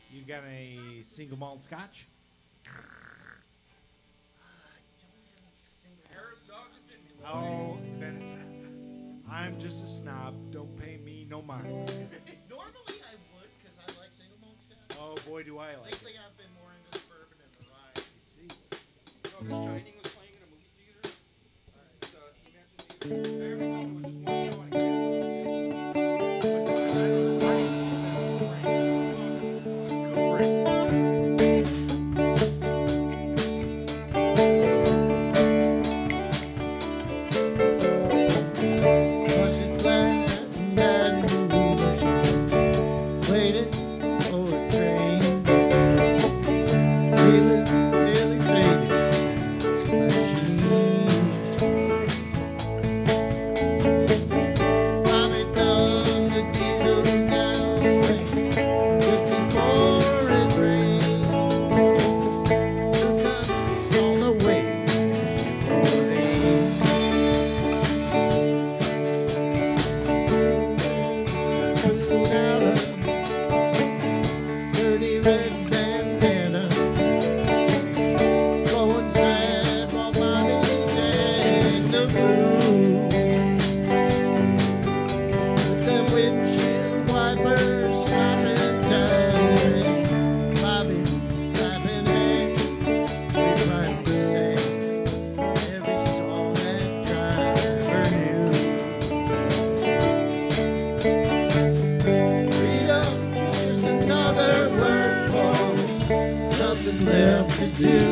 You got a single malt scotch? Oh, then I'm just a snob. Don't pay me no mind. Normally I would, because I like single malt scotch. Oh boy, do I like Lately it. I've been more into the bourbon and the rye. See. The Shining was playing in a movie theater. He mentioned it. I remember it was just one show and I can't Was it that waited for a train? Really faded, smashing. Bobby done the diesel down just before it rained. Took us all the way to Orleans. Pulled out a dirty red bandana, going sad while Bobby sang the blues. With them windshield wipers slapping time, Bobby clapping hands, we finally sang every song that driver knew. Freedom is just another word for nothing left to do.